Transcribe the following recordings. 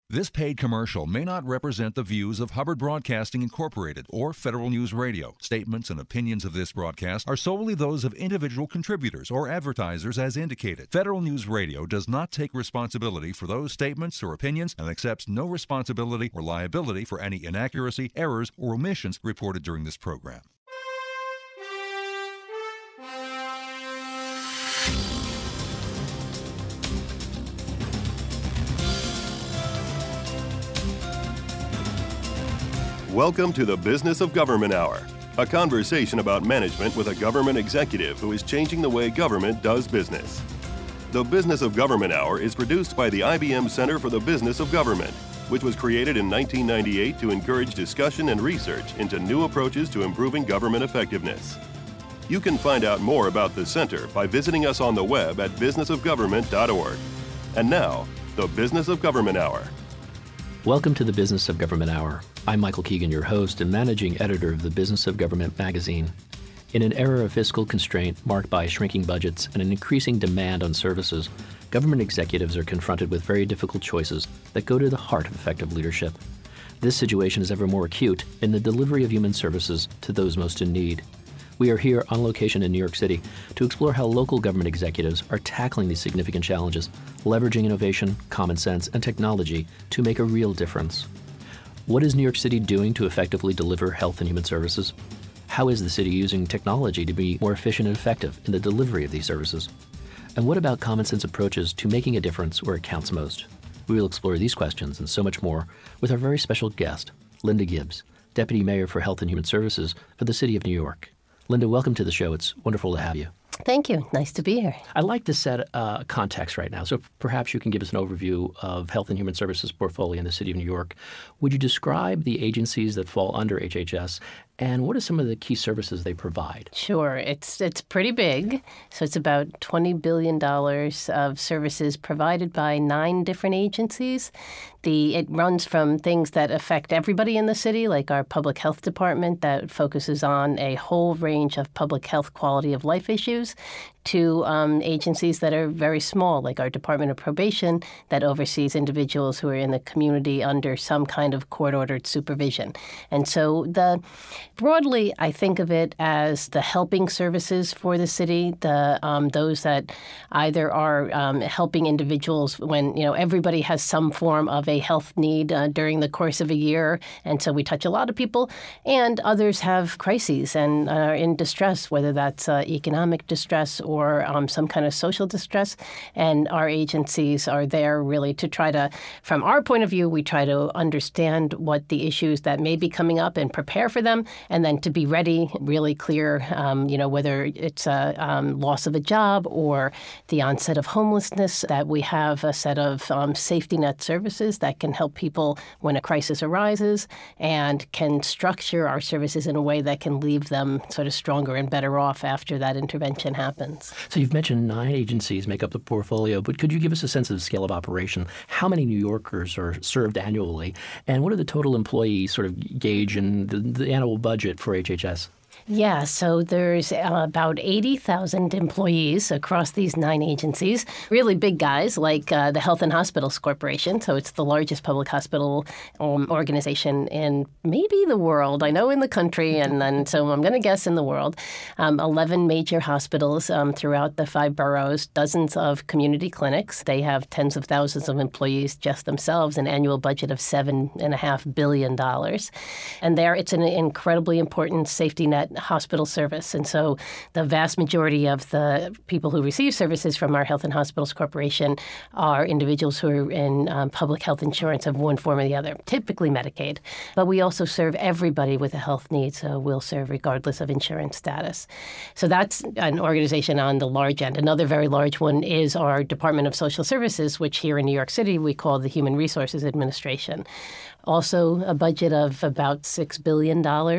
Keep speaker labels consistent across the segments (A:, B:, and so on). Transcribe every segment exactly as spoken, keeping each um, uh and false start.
A: This paid commercial may not represent the views of Hubbard Broadcasting Incorporated or Federal News Radio. Statements and opinions of this broadcast are solely those of individual contributors or advertisers as indicated. Federal News Radio does not take responsibility for those statements or opinions and accepts no responsibility or liability for any inaccuracy, errors, or omissions reported during this program.
B: Welcome to the Business of Government Hour, a conversation about management with a government executive who is changing the way government does business. The Business of Government Hour is produced by the I B M Center for the Business of Government, which was created in nineteen ninety-eight to encourage discussion and research into new approaches to improving government effectiveness. You can find out more about the center by visiting us on the web at business of government dot org. And now, the Business of Government Hour.
C: Welcome to the Business of Government Hour. I'm Michael Keegan, your host and managing editor of the Business of Government magazine. In an era of fiscal constraint marked by shrinking budgets and an increasing demand on services, government executives are confronted with very difficult choices that go to the heart of effective leadership. This situation is ever more acute in the delivery of human services to those most in need. We are here on location in New York City to explore how local government executives are tackling these significant challenges, leveraging innovation, common sense, and technology to make a real difference. What is New York City doing to effectively deliver health and human services? How is the city using technology to be more efficient and effective in the delivery of these services? And what about common sense approaches to making a difference where it counts most? We will explore these questions and so much more with our very special guest, Linda Gibbs, Deputy Mayor for Health and Human Services for the City of New York. Linda, welcome to the show. It's wonderful to have you.
D: Thank you. Nice to be here.
C: I'd like to set uh, context right now. So perhaps you can give us an overview of Health and Human Services portfolio in the City of New York. Would you describe the agencies that fall under H H S, and what are some of the key services they provide?
D: Sure. It's it's pretty big. So it's about twenty billion dollars of services provided by nine different agencies. The It runs from things that affect everybody in the city, like our public health department that focuses on a whole range of public health quality of life issues, to um, agencies that are very small, like our Department of Probation that oversees individuals who are in the community under some kind of court-ordered supervision. And so the broadly, I think of it as the helping services for the city, the um, those that either are um, helping individuals when, you know, everybody has some form of a health need uh, during the course of a year, and so we touch a lot of people, and others have crises and are in distress, whether that's uh, economic distress or or um, some kind of social distress, and our agencies are there really to try to, from our point of view, we try to understand what the issues that may be coming up and prepare for them, and then to be ready, really clear, um, you know, whether it's a um, loss of a job or the onset of homelessness, that we have a set of um, safety net services that can help people when a crisis arises and can structure our services in a way that can leave them sort of stronger and better off after that intervention happens.
C: So you've mentioned nine agencies make up the portfolio, but could you give us a sense of the scale of operation? How many New Yorkers are served annually? And what are the total employee sort of gauge and the, the annual budget for H H S?
D: Yeah, so there's uh, about eighty thousand employees across these nine agencies, really big guys like uh, the Health and Hospitals Corporation. So it's the largest public hospital um, organization in maybe the world, I know in the country, and then so I'm going to guess in the world. Um, eleven major hospitals um, throughout the five boroughs, dozens of community clinics. They have tens of thousands of employees just themselves, an annual budget of seven point five billion dollars. And there it's an incredibly important safety net hospital service. And so the vast majority of the people who receive services from our Health and Hospitals Corporation are individuals who are in um, public health insurance of one form or the other, typically Medicaid. But we also serve everybody with a health need, so we'll serve regardless of insurance status. So that's an organization on the large end. Another very large one is our Department of Social Services, which here in New York City we call the Human Resources Administration. Also a budget of about six billion dollars.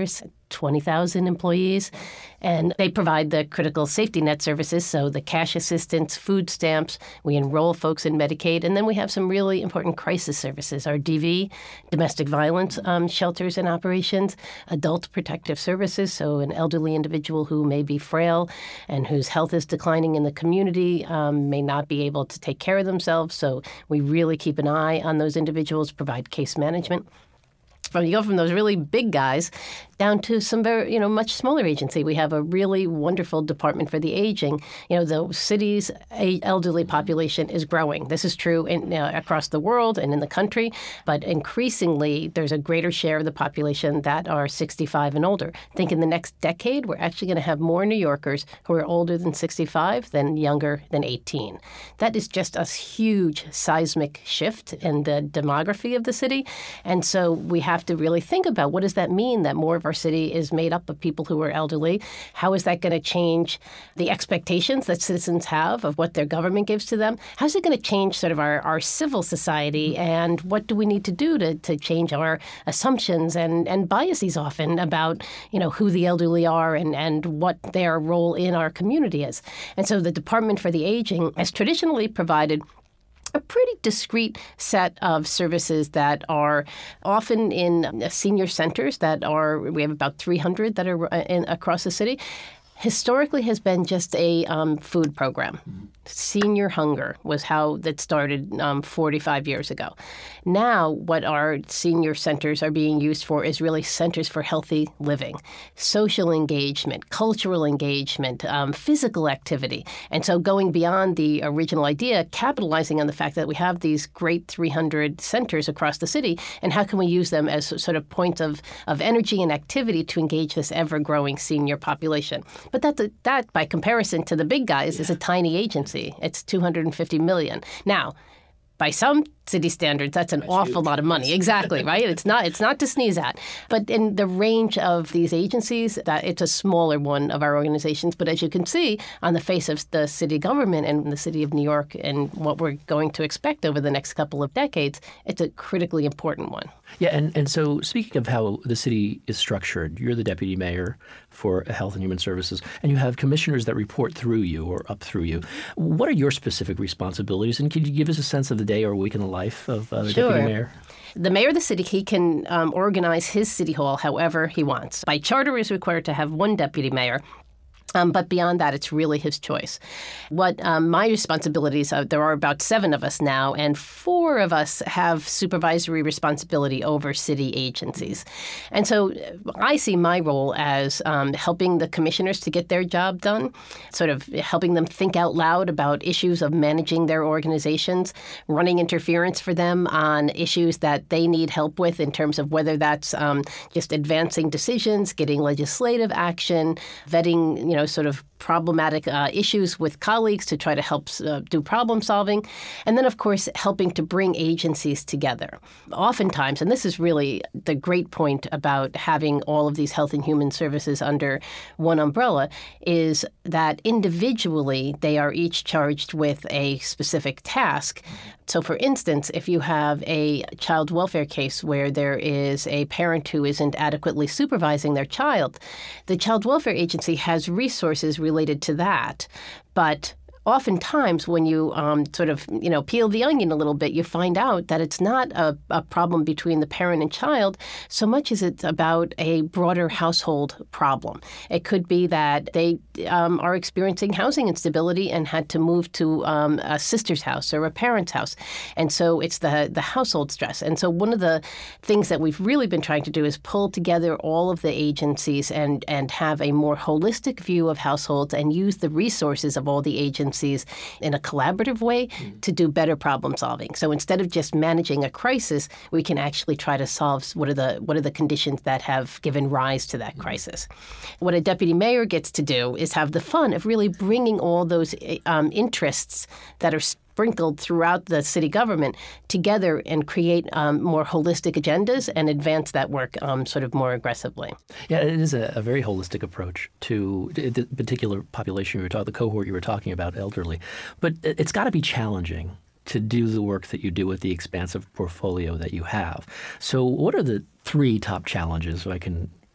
D: twenty thousand employees, and they provide the critical safety net services, so the cash assistance, food stamps. We enroll folks in Medicaid, and then we have some really important crisis services, our D V, domestic violence um, shelters and operations, adult protective services, so an elderly individual who may be frail and whose health is declining in the community um, may not be able to take care of themselves, so we really keep an eye on those individuals, provide case management. From you go from those really big guys down to some very, you know, much smaller agency. We have a really wonderful department for the aging. You know, the city's elderly population is growing. This is true in, uh, across the world and in the country, but increasingly there's a greater share of the population that are sixty-five and older. I think in the next decade, we're actually going to have more New Yorkers who are older than sixty-five than younger than eighteen. That is just a huge seismic shift in the demography of the city. And so we have to really think about what does that mean that more of our city is made up of people who are elderly? How is that going to change the expectations that citizens have of what their government gives to them? How's it going to change sort of our, our civil society? And what do we need to do to, to change our assumptions and, and biases often about, you know, who the elderly are and, and what their role in our community is? And so the Department for the Aging has traditionally provided a pretty discrete set of services that are often in senior centers that are, we have about three hundred that are in, across the city, historically has been just a um, food program. Senior hunger was how that started um, forty-five years ago. Now, what our senior centers are being used for is really centers for healthy living, social engagement, cultural engagement, um, physical activity. And so going beyond the original idea, capitalizing on the fact that we have these great three hundred centers across the city, and how can we use them as sort of points of, of energy and activity to engage this ever-growing senior population. But that, that, by comparison to the big guys, yeah. is a tiny agency. It's two hundred fifty million dollars. Now, by some city standards, that's an that's awful huge. lot of money. Exactly, right? It's not it's not to sneeze at. But in the range of these agencies, that it's a smaller one of our organizations. But as you can see, on the face of the city government and the city of New York and what we're going to expect over the next couple of decades, it's a critically important one.
C: Yeah, and, and so speaking of how the city is structured, you're the deputy mayor for Health and Human Services, and you have commissioners that report through you or up through you. What are your specific responsibilities? And can you give us a sense of the day or week in the life of uh, the
D: sure.
C: deputy mayor?
D: The mayor of the city, he can um, organize his city hall however he wants. By charter, he is required to have one deputy mayor. Um, but beyond that, it's really his choice. What um, my responsibilities are, there are about seven of us now, and four of us have supervisory responsibility over city agencies. And so I see my role as um, helping the commissioners to get their job done, sort of helping them think out loud about issues of managing their organizations, running interference for them on issues that they need help with in terms of whether that's um, just advancing decisions, getting legislative action, vetting, you know, sort of problematic uh, issues with colleagues to try to help uh, do problem solving. And then, of course, helping to bring agencies together. Oftentimes, and this is really the great point about having all of these health and human services under one umbrella, is that individually they are each charged with a specific task. So, for instance, if you have a child welfare case where there is a parent who isn't adequately supervising their child, the child welfare agency has resources related to that. But oftentimes when you um, sort of, you know, peel the onion a little bit, you find out that it's not a, a problem between the parent and child so much as it's about a broader household problem. It could be that they um, are experiencing housing instability and had to move to um, a sister's house or a parent's house. And so it's the, the household stress. And so one of the things that we've really been trying to do is pull together all of the agencies and, and have a more holistic view of households and use the resources of all the agencies in a collaborative way mm. to do better problem solving. So instead of just managing a crisis, we can actually try to solve what are the what are the conditions that have given rise to that mm. crisis. What a deputy mayor gets to do is have the fun of really bringing all those um, interests that are sprinkled throughout the city government together and create um, more holistic agendas and advance that work um, sort of more aggressively.
C: Yeah, it is a, a very holistic approach to the particular population you were talking, the cohort you were talking about, elderly. But it's got to be challenging to do the work that you do with the expansive portfolio that you have. So what are the three top challenges, so I can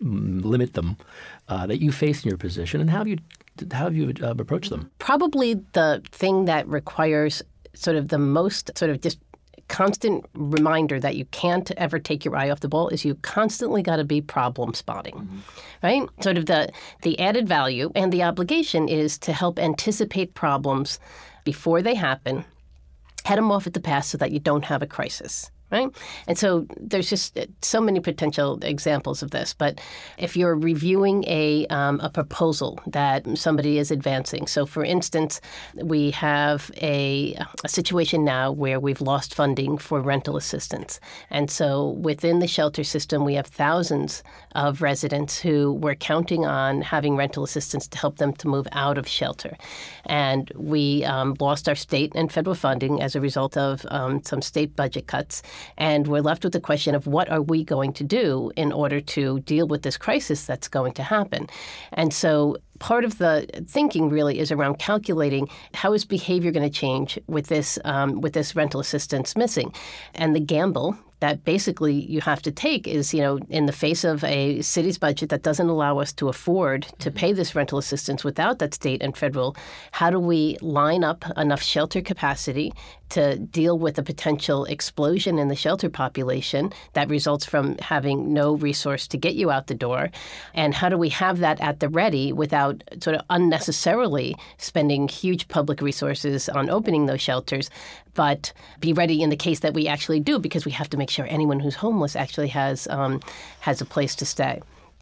C: limit them uh, that you face in your position, and how do you how have you uh, approached them?
D: Probably the thing that requires sort of the most sort of just constant reminder that you can't ever take your eye off the ball is you constantly got to be problem spotting, mm-hmm. right? Sort of the the added value and the obligation is to help anticipate problems before they happen, head them off at the pass so that you don't have a crisis. Right? And so there's just so many potential examples of this. But if you're reviewing a um, a proposal that somebody is advancing, so for instance, we have a, a situation now where we've lost funding for rental assistance. And so within the shelter system, we have thousands of residents who were counting on having rental assistance to help them to move out of shelter. And we um, lost our state and federal funding as a result of um, some state budget cuts. And we're left with the question of what are we going to do in order to deal with this crisis that's going to happen. And so part of the thinking really is around calculating how is behavior going to change with this um, with this rental assistance missing. And the gamble that basically you have to take is, you know, in the face of a city's budget that doesn't allow us to afford to pay this rental assistance without that state and federal, how do we line up enough shelter capacity to deal with a potential explosion in the shelter population that results from having no resource to get you out the door? And how do we have that at the ready without sort of unnecessarily spending huge public resources on opening those shelters, but be ready in the case that we actually do, because we have to make sure anyone who's homeless actually has um, has a place to stay.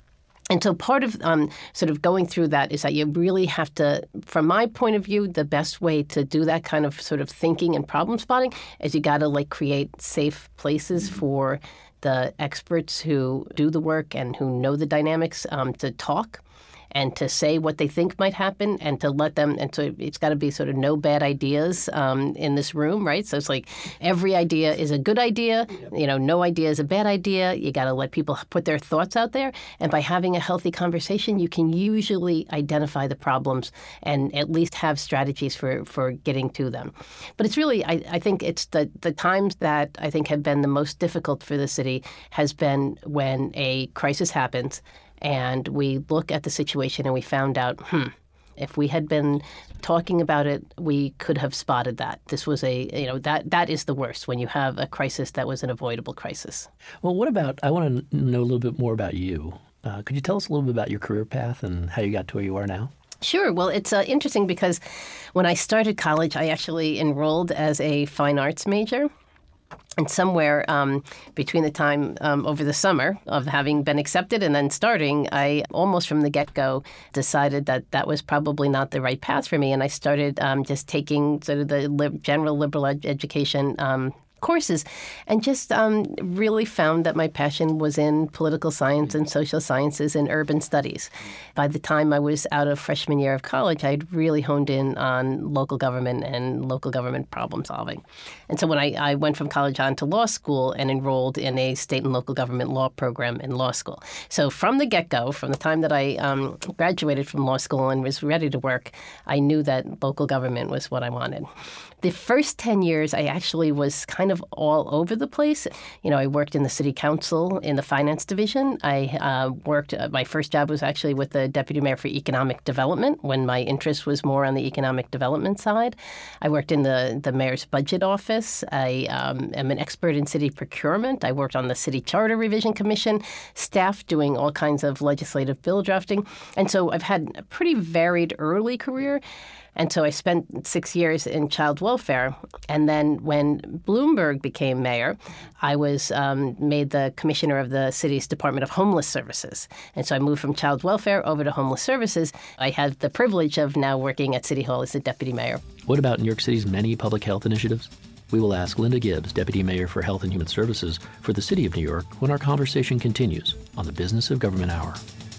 D: And so part of um, sort of going through that is that you really have to, from my point of view, the best way to do that kind of sort of thinking and problem spotting is you got to like create safe places mm-hmm. for the experts who do the work and who know the dynamics um, to talk and to say what they think might happen and to let them, and so it's got to be sort of no bad ideas um, in this room, right? So it's like every idea is a good idea, you know, no idea is a bad idea. You got to let people put their thoughts out there. And by having a healthy conversation, you can usually identify the problems and at least have strategies for, for getting to them. But it's really, I, I think it's the, the times that I think have been the most difficult for the city has been when a crisis happens and we look at the situation and we found out, hmm, if we had been talking about it, we could have spotted that. This was a, you know, that that is the worst when you have a crisis that was an avoidable crisis.
C: Well, what about, I want to know a little bit more about you. Uh, could you tell us a little bit about your career path and how you got to where you are now?
D: Sure. Well, it's uh, interesting because when I started college, I actually enrolled as a fine arts major. And somewhere um, between the time um, over the summer of having been accepted and then starting, I almost from the get-go decided that that was probably not the right path for me. And I started um, just taking sort of the li- general liberal ed- education um courses and just um, really found that my passion was in political science and social sciences and urban studies. By the time I was out of freshman year of college, I'd really honed in on local government and local government problem solving. And so when I, I went from college on to law school and enrolled in a state and local government law program in law school. So from the get-go, from the time that I um, graduated from law school and was ready to work, I knew that local government was what I wanted. The first ten years, I actually was kind of all over the place. You know, I worked in the city council in the finance division. I uh, worked, uh, my first job was actually with the deputy mayor for economic development when my interest was more on the economic development side. I worked in the, the mayor's budget office. I um, am an expert in city procurement. I worked on the city charter revision commission staff doing all kinds of legislative bill drafting. And so I've had a pretty varied early career. And so I spent six years in child welfare. And then when Bloomberg became mayor, I was um, made the commissioner of the city's Department of Homeless Services. And so I moved from child welfare over to homeless services. I had the privilege of now working at City Hall as the deputy mayor.
C: What about New York City's many public health initiatives? We will ask Linda Gibbs, Deputy Mayor for Health and Human Services for the City of New York, when our conversation continues on the Business of Government Hour.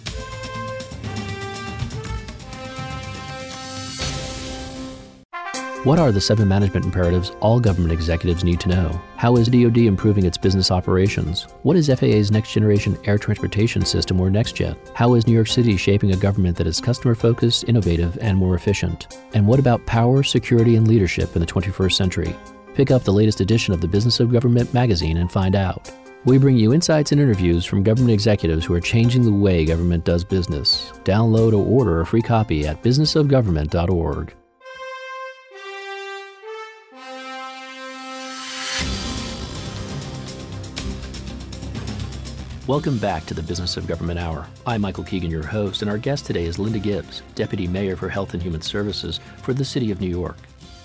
C: What are the seven management imperatives all government executives need to know? How is D O D improving its business operations? What is F A A's Next Generation Air Transportation System, or NextJet? How is New York City shaping a government that is customer-focused, innovative, and more efficient? And what about power, security, and leadership in the twenty-first century? Pick up the latest edition of the Business of Government magazine and find out. We bring you insights and interviews from government executives who are changing the way government does business. Download or order a free copy at business of government dot org. Welcome back to the Business of Government Hour. I'm Michael Keegan, your host, and our guest today is Linda Gibbs, Deputy Mayor for Health and Human Services for the City of New York.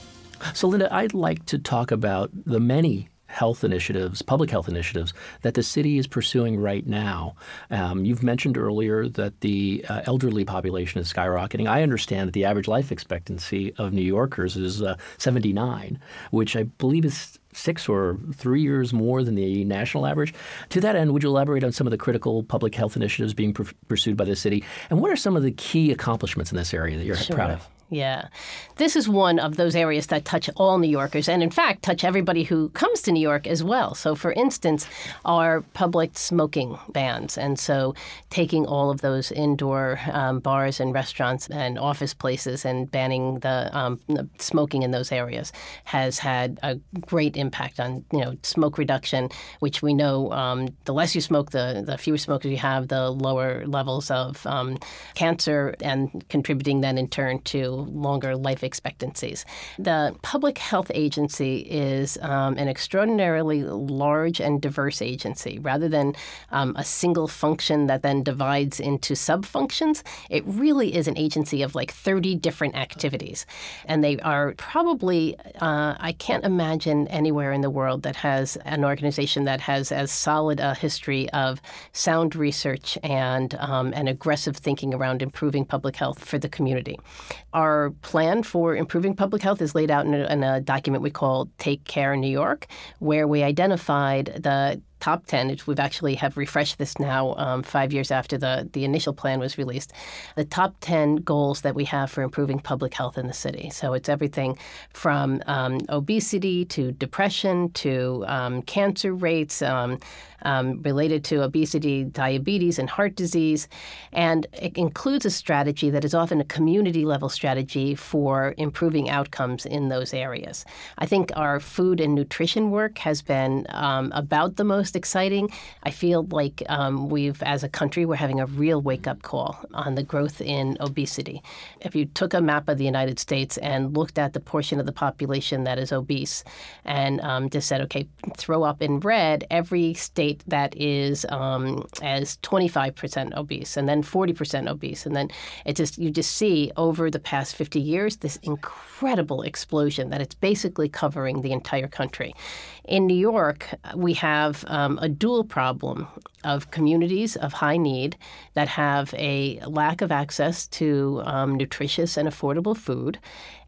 C: So, Linda, I'd like to talk about the many health initiatives, public health initiatives that the city is pursuing right now. Um, you've mentioned earlier that the uh, elderly population is skyrocketing. I understand that the average life expectancy of New Yorkers is uh, seventy-nine, which I believe is six or three years more than the national average. To that end, would you elaborate on some of the critical public health initiatives being pr- pursued by the city? And what are some of the key accomplishments in this area that you're
D: Sure.
C: proud of?
D: Yeah. This is one of those areas that touch all New Yorkers and, in fact, touch everybody who comes to New York as well. So, for instance, our public smoking bans. And so taking all of those indoor um, bars and restaurants and office places and banning the, um, the smoking in those areas has had a great impact on, you know, smoke reduction, which we know um, the less you smoke, the, the fewer smokers you have, the lower levels of um, cancer, and contributing then in turn to longer life expectancies. The Public Health Agency is um, an extraordinarily large and diverse agency. Rather than um, a single function that then divides into sub-functions, it really is an agency of like thirty different activities. And they are probably, uh, I can't imagine anywhere in the world that has an organization that has as solid a history of sound research and um, and aggressive thinking around improving public health for the community. Our plan for improving public health is laid out in a, in a document we call Take Care New York, where we identified the top ten, which we've actually have refreshed this now um, five years after the, the initial plan was released, the top ten goals that we have for improving public health in the city. So it's everything from um, obesity to depression to um, cancer rates um, um, related to obesity, diabetes, and heart disease. And it includes a strategy that is often a community-level strategy for improving outcomes in those areas. I think our food and nutrition work has been um, about the most exciting. I feel like um, we've, as a country, we're having a real wake-up call on the growth in obesity. If you took a map of the United States and looked at the portion of the population that is obese and um, just said, okay, throw up in red every state that is um, as twenty-five percent obese and then forty percent obese. And then it just you just see over the past fifty years this incredible explosion that it's basically covering the entire country. In New York, we have um, a dual problem of communities of high need that have a lack of access to um, nutritious and affordable food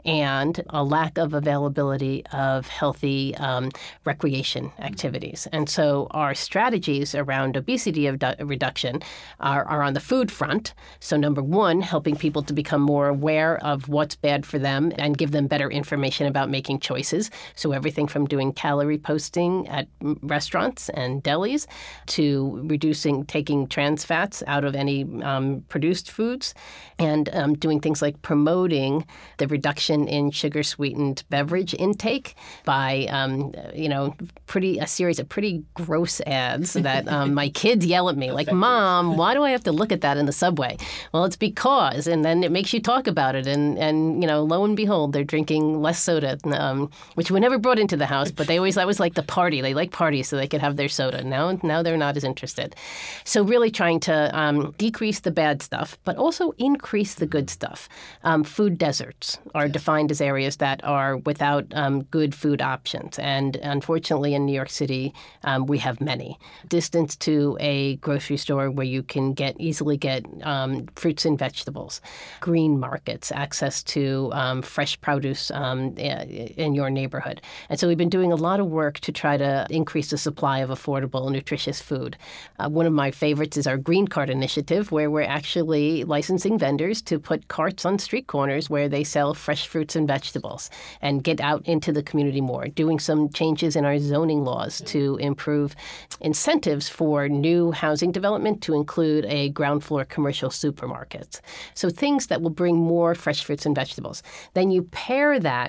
D: and a lack of availability of healthy um, recreation activities. And so our strategies around obesity reduction are, are on the food front. So number one, helping people to become more aware of what's bad for them and give them better information about making choices. So everything from doing calorie posting at restaurants and delis to reducing, taking trans fats out of any um, produced foods and um, doing things like promoting the reduction in sugar-sweetened beverage intake by, um, you know, pretty a series of pretty gross ads that um, my kids yell at me, like, Mom, why do I have to look at that in the subway? Well, it's because, and then it makes you talk about it, and, and you know, lo and behold, they're drinking less soda, um, which we never brought into the house, but they always, that was like the party. They like parties so they could have their soda. Now, now they're not as interested. So really trying to um, decrease the bad stuff, but also increase the good stuff. Um, food deserts are defined as areas that are without um, good food options. And unfortunately, in New York City, um, we have many. Distance to a grocery store where you can get easily get um, fruits and vegetables, green markets, access to um, fresh produce um, in your neighborhood. And so we've been doing a lot of work to try to increase the supply of affordable, nutritious food. Uh, one of my favorites is our Green Cart initiative, where we're actually licensing vendors to put carts on street corners where they sell fresh fruits and vegetables and get out into the community more, doing some changes in our zoning laws to improve incentives for new housing development to include a ground floor commercial supermarket. So things that will bring more fresh fruits and vegetables. Then you pair that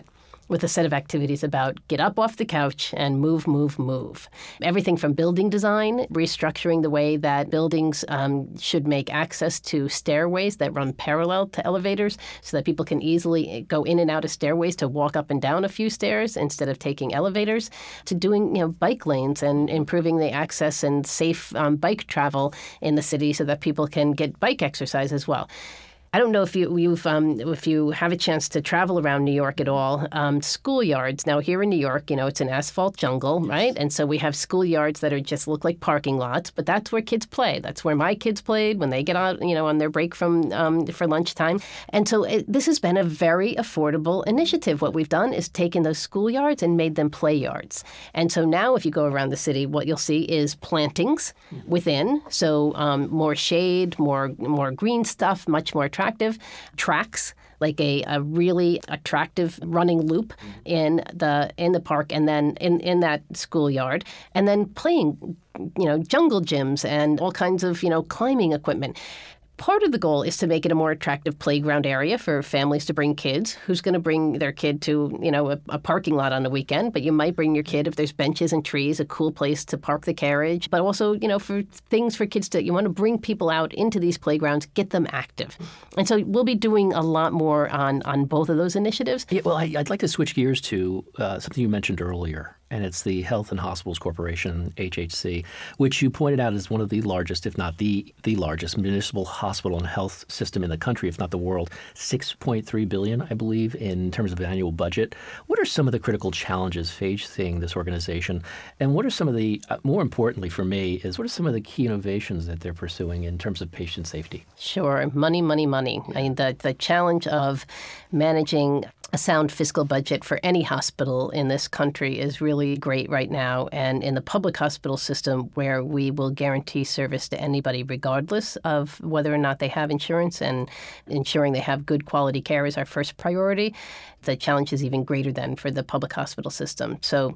D: with a set of activities about get up off the couch and move, move, move. Everything from building design, restructuring the way that buildings um, should make access to stairways that run parallel to elevators so that people can easily go in and out of stairways to walk up and down a few stairs instead of taking elevators, to doing you know bike lanes and improving the access and safe um, bike travel in the city so that people can get bike exercise as well. I don't know if you, you've um, if you have a chance to travel around New York at all. Um, schoolyards. Now, here in New York, you know, it's an asphalt jungle, right? And so we have schoolyards that are just look like parking lots, but that's where kids play. That's where my kids played when they get out, you know, on their break from um, for lunchtime. And so it, this has been a very affordable initiative. What we've done is taken those schoolyards and made them play yards. And so now, if you go around the city, what you'll see is plantings within. So um, more shade, more more green stuff, much more attractive. Attractive tracks, like a, a really attractive running loop in the in the park, and then in, in that schoolyard, and then playing, you know, jungle gyms and all kinds of you know climbing equipment. Part of the goal is to make it a more attractive playground area for families to bring kids. Who's going to bring their kid to, you know, a, a parking lot on the weekend? But you might bring your kid if there's benches and trees, a cool place to park the carriage. But also, you know, for things for kids to, you want to bring people out into these playgrounds, get them active. And so we'll be doing a lot more on, on both of those initiatives.
C: Yeah, well, I, I'd like to switch gears to uh, something you mentioned earlier. And it's the Health and Hospitals Corporation, H H C, which you pointed out is one of the largest, if not the the largest, municipal hospital and health system in the country, if not the world. six point three billion dollars, I believe, in terms of annual budget. What are some of the critical challenges facing this organization? And what are some of the, uh, more importantly for me, is what are some of the key innovations that they're pursuing in terms of patient safety?
D: Sure. Money, money, money. I mean, the, the challenge of managing a sound fiscal budget for any hospital in this country is really great right now. And in the public hospital system, where we will guarantee service to anybody regardless of whether or not they have insurance, and ensuring they have good quality care is our first priority, the challenge is even greater than for the public hospital system. So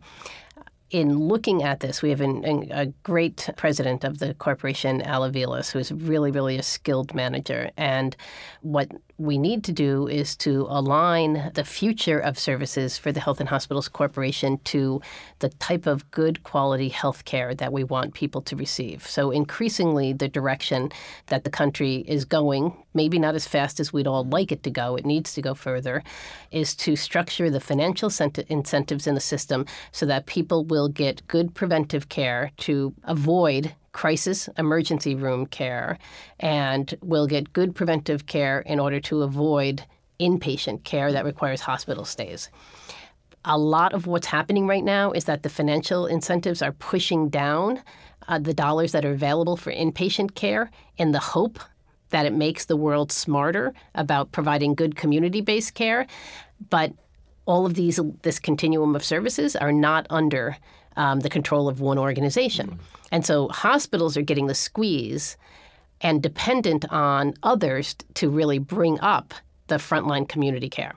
D: in looking at this, we have an, an, a great president of the corporation, Al Aviles, who is really, really a skilled manager. And what we need to do is to align the future of services for the Health and Hospitals Corporation to the type of good quality health care that we want people to receive. So increasingly, the direction that the country is going, maybe not as fast as we'd all like it to go, it needs to go further, is to structure the financial incentives in the system so that people will get good preventive care to avoid crisis emergency room care, and will get good preventive care in order to avoid inpatient care that requires hospital stays. A lot of what's happening right now is that the financial incentives are pushing down uh, the dollars that are available for inpatient care in the hope that it makes the world smarter about providing good community-based care. But all of these, this continuum of services are not under um, the control of one organization. And so hospitals are getting the squeeze and dependent on others to really bring up the frontline community care.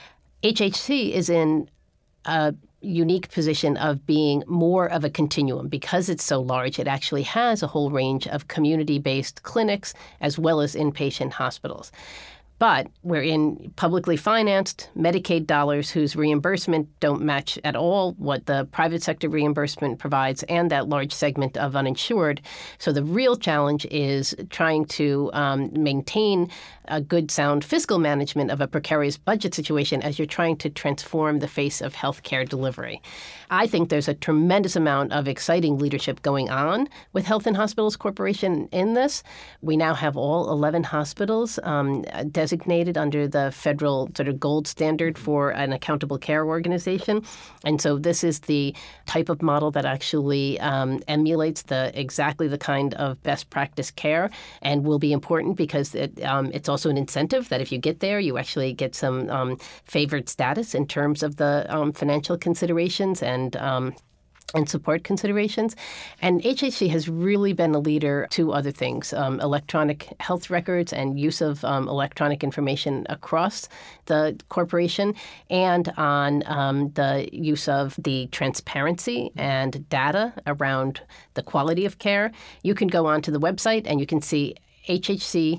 D: H H C is in a unique position of being more of a continuum. Because it's so large, it actually has a whole range of community-based clinics as well as inpatient hospitals. But we're in publicly financed Medicaid dollars whose reimbursement don't match at all what the private sector reimbursement provides, and that large segment of uninsured. So the real challenge is trying to um, maintain a good, sound fiscal management of a precarious budget situation as you're trying to transform the face of healthcare delivery. I think there's a tremendous amount of exciting leadership going on with Health and Hospitals Corporation in this. We now have all eleven hospitals um, designated under the federal sort of gold standard for an accountable care organization. And so this is the type of model that actually um, emulates the exactly the kind of best practice care, and will be important because it, um, it's also an incentive that if you get there, you actually get some um, favored status in terms of the um, financial considerations and um, and support considerations. And H H C has really been a leader to other things, um, electronic health records and use of um, electronic information across the corporation, and on um, the use of the transparency and data around the quality of care. You can go onto the website and you can see H H C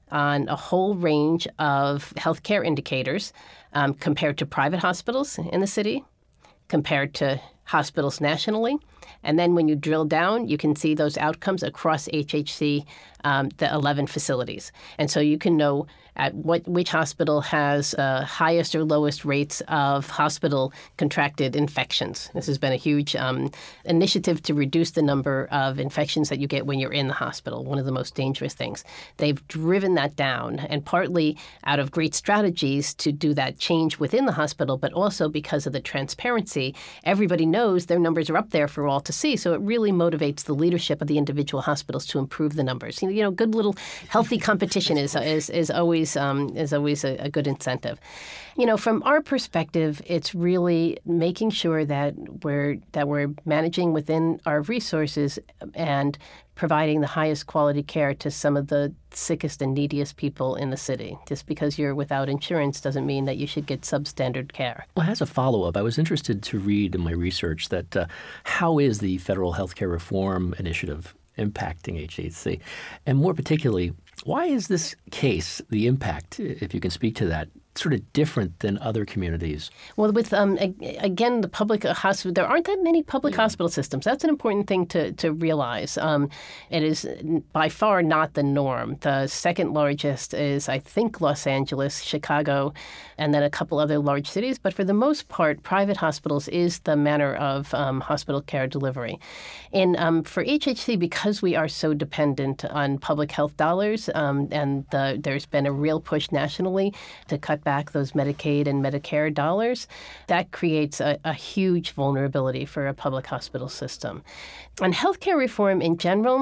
D: on a whole range of healthcare indicators um, compared to private hospitals in the city, compared to hospitals nationally. And then when you drill down, you can see those outcomes across H H C, um, the eleven facilities. And so you can know at what which hospital has uh, highest or lowest rates of hospital contracted infections. This has been a huge um, initiative to reduce the number of infections that you get when you're in the hospital, one of the most dangerous things. They've driven that down, and partly out of great strategies to do that change within the hospital, but also because of the transparency. Everybody knows their numbers are up there for all to see, so it really motivates the leadership of the individual hospitals to improve the numbers. You know, good little healthy competition is is is always um, is always a, a good incentive. You know, from our perspective, it's really making sure that we're that we're managing within our resources and providing the highest quality care to some of the sickest and neediest people in the city. Just because you're without insurance doesn't mean that you should get substandard care.
C: Well, as a follow-up, I was interested to read in my research that uh, how is the federal healthcare reform initiative impacting H H C? And more particularly, why is this case, the impact, if you can speak to that, sort of different than other communities?
D: Well, with um, again, the public hospital, there aren't that many public yeah. hospital systems. That's an important thing to, to realize. Um, it is by far not the norm. The second largest is, I think, Los Angeles, Chicago, and then a couple other large cities. But for the most part, private hospitals is the manner of um, hospital care delivery. And um, for H H C, because we are so dependent on public health dollars, um, and the, there's been a real push nationally to cut back those Medicaid and Medicare dollars, that creates a, a huge vulnerability for a public hospital system. On healthcare reform in general,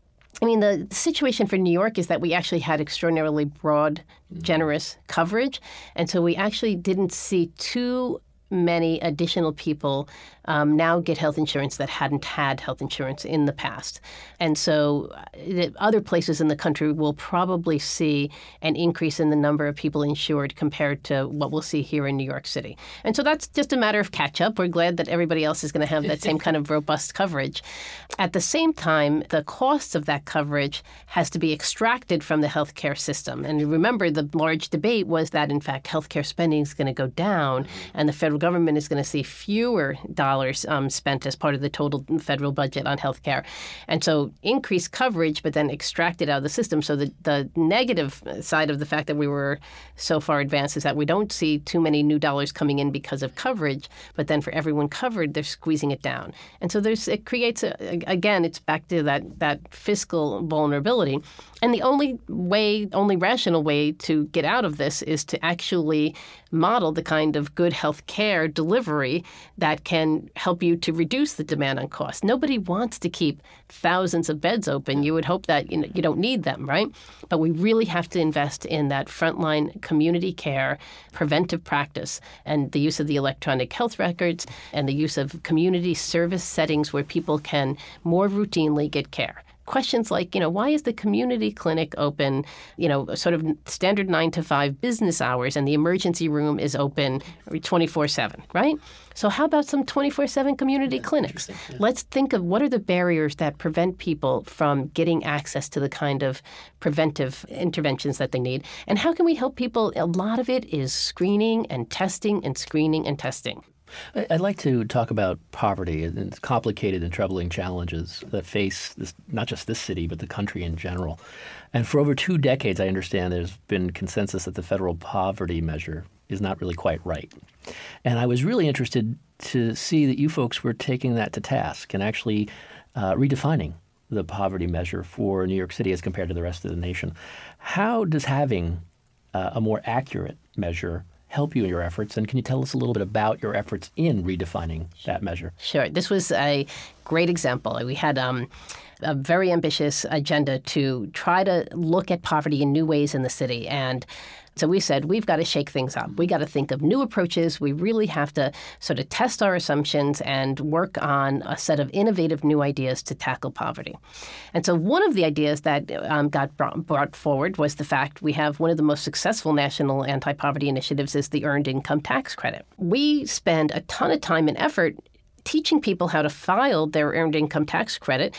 D: I mean, the situation for New York is that we actually had extraordinarily broad, generous coverage, and so we actually didn't see too many additional people um, now get health insurance that hadn't had health insurance in the past. And so uh, other places in the country will probably see an increase in the number of people insured compared to what we'll see here in New York City. And so that's just a matter of catch-up. We're glad that everybody else is going to have that same kind of robust coverage. At the same time, the costs of that coverage has to be extracted from the healthcare system. And remember, the large debate was that, in fact, healthcare spending is going to go down, and the federal government is going to see fewer dollars um, spent as part of the total federal budget on health care. And so increased coverage, but then extracted out of the system. So the, the negative side of the fact that we were so far advanced is that we don't see too many new dollars coming in because of coverage, but then for everyone covered, they're squeezing it down. And so there's it creates, a, again, it's back to that, that fiscal vulnerability. And the only way, only rational way to get out of this is to actually model the kind of good health care delivery that can help you to reduce the demand on cost. Nobody wants to keep thousands of beds open. You would hope that you know, you don't need them, right? But we really have to invest in that frontline community care, preventive practice, and the use of the electronic health records and the use of community service settings where people can more routinely get care. Questions like, you know, why is the community clinic open, you know, sort of standard nine to five business hours and the emergency room is open twenty-four seven, right? So how about some twenty-four seven community yeah, clinics? Yeah. Let's think of what are the barriers that prevent people from getting access to the kind of preventive interventions that they need. And how can we help people? A lot of it is screening and testing and screening and testing.
C: I'd like to talk about poverty and its complicated and troubling challenges that face this, not just this city, but the country in general. And for over two decades, I understand there's been consensus that the federal poverty measure is not really quite right. And I was really interested to see that you folks were taking that to task and actually uh, redefining the poverty measure for New York City as compared to the rest of the nation. How does having uh, a more accurate measure help you in your efforts? And can you tell us a little bit about your efforts in redefining that measure?
D: Sure. This was a great example. We had um, a very ambitious agenda to try to look at poverty in new ways in the city. And so we said, we've got to shake things up. We got to think of new approaches. We really have to sort of test our assumptions and work on a set of innovative new ideas to tackle poverty. And so one of the ideas that um, got brought, brought forward was the fact we have one of the most successful national anti-poverty initiatives is the Earned Income Tax Credit. We spend a ton of time and effort teaching people how to file their Earned Income Tax Credit,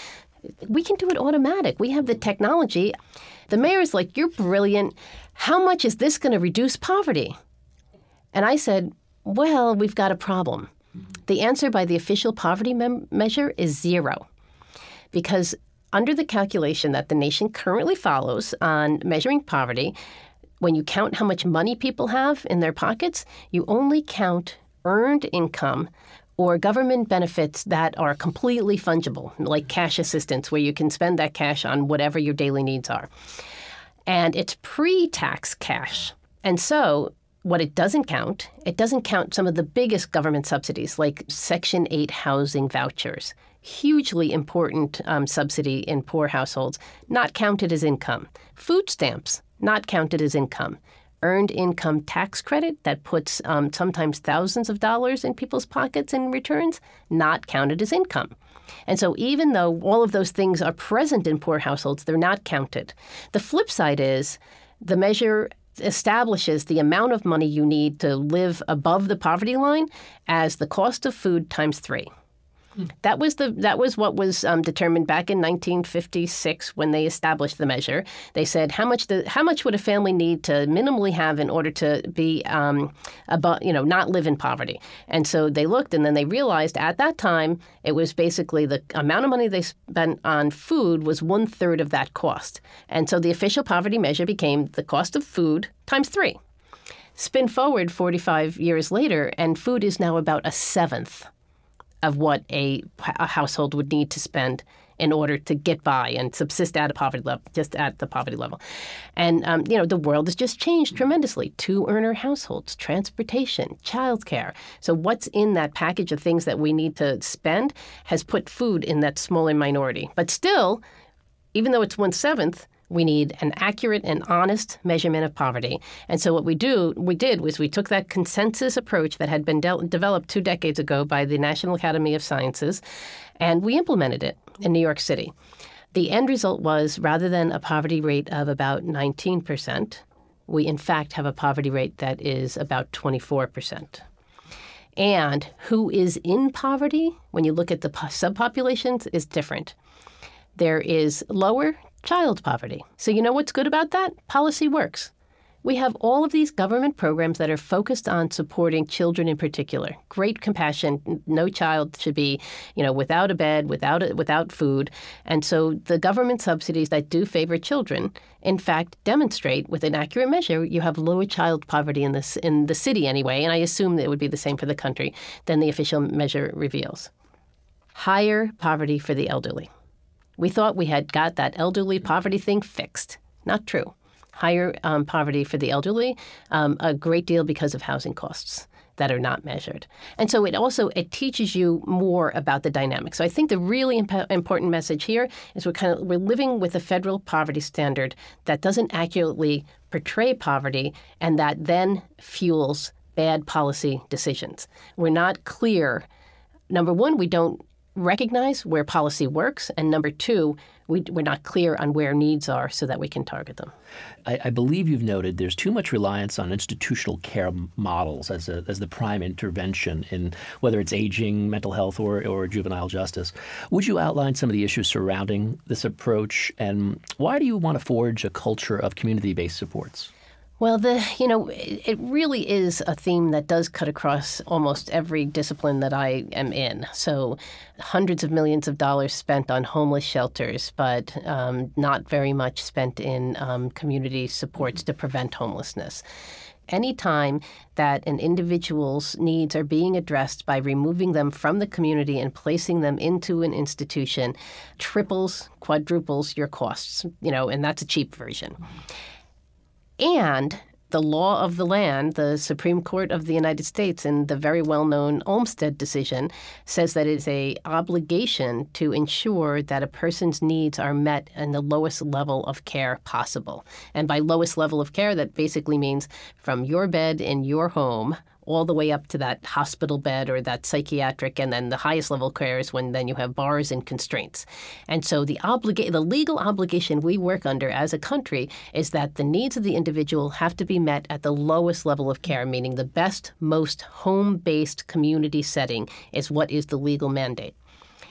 D: We can do it automatic. We have the technology. The mayor's like, you're brilliant. How much is this going to reduce poverty? And I said, well, we've got a problem. The answer by the official poverty mem- measure is zero. Because under the calculation that the nation currently follows on measuring poverty, when you count how much money people have in their pockets, you only count earned income or government benefits that are completely fungible, like cash assistance, where you can spend that cash on whatever your daily needs are. And it's pre-tax cash. And so what it doesn't count, it doesn't count some of the biggest government subsidies, like Section eight housing vouchers, hugely important um, subsidy in poor households, not counted as income. Food stamps, not counted as income. Earned income tax credit that puts um, sometimes thousands of dollars in people's pockets in returns, not counted as income. And so even though all of those things are present in poor households, they're not counted. The flip side is the measure establishes the amount of money you need to live above the poverty line as the cost of food times three. That was the that was what was um, determined back in nineteen fifty-six when they established the measure. They said how much the how much would a family need to minimally have in order to be um, above, you know, not live in poverty. And so they looked, and then they realized at that time it was basically the amount of money they spent on food was one third of that cost. And so the official poverty measure became the cost of food times three. Spin forward forty-five years later, and food is now about a seventh of what a, a household would need to spend in order to get by and subsist at a poverty level, just at the poverty level. And, um, you know, the world has just changed tremendously. Two-earner households, transportation, childcare. So what's in that package of things that we need to spend has put food in that smaller minority. But still, even though it's one-seventh, we need an accurate and honest measurement of poverty. And so what we do, we did was we took that consensus approach that had been de- developed two decades ago by the National Academy of Sciences, and we implemented it in New York City. The end result was, rather than a poverty rate of about nineteen percent, we in fact have a poverty rate that is about twenty-four percent. And who is in poverty, when you look at the po- subpopulations, is different. There is lower child poverty. So you know what's good about that? Policy works. We have all of these government programs that are focused on supporting children in particular. Great compassion. No child should be, you know, without a bed, without a, without food. And so the government subsidies that do favor children, in fact, demonstrate with an accurate measure you have lower child poverty in this in the city anyway, and I assume that it would be the same for the country, than the official measure reveals. Higher poverty for the elderly. We thought we had got that elderly poverty thing fixed. Not true. Higher um, poverty for the elderly, um, a great deal because of housing costs that are not measured. And so it also, it teaches you more about the dynamics. So I think the really imp- important message here is we're kind of, we're living with a federal poverty standard that doesn't accurately portray poverty and that then fuels bad policy decisions. We're not clear. Number one, we don't recognize where policy works, and number two, we, we're not clear on where needs are so that we can target them.
C: I, I believe you've noted there's too much reliance on institutional care models as a, as the prime intervention in whether it's aging, mental health, or, or juvenile justice. Would you outline some of the issues surrounding this approach, and why do you want to forge a culture of community-based supports?
D: Well, the you know, it really is a theme that does cut across almost every discipline that I am in. So hundreds of millions of dollars spent on homeless shelters, but um, not very much spent in um, community supports to prevent homelessness. Any time that an individual's needs are being addressed by removing them from the community and placing them into an institution triples, quadruples your costs, you know, and that's a cheap version. And the law of the land, the Supreme Court of the United States, in the very well-known Olmstead decision, says that it's an obligation to ensure that a person's needs are met in the lowest level of care possible. And by lowest level of care, that basically means from your bed in your home all the way up to that hospital bed or that psychiatric, and then the highest level care is when then you have bars and constraints. And so the obliga- the legal obligation we work under as a country is that the needs of the individual have to be met at the lowest level of care, meaning the best, most home-based community setting is what is the legal mandate.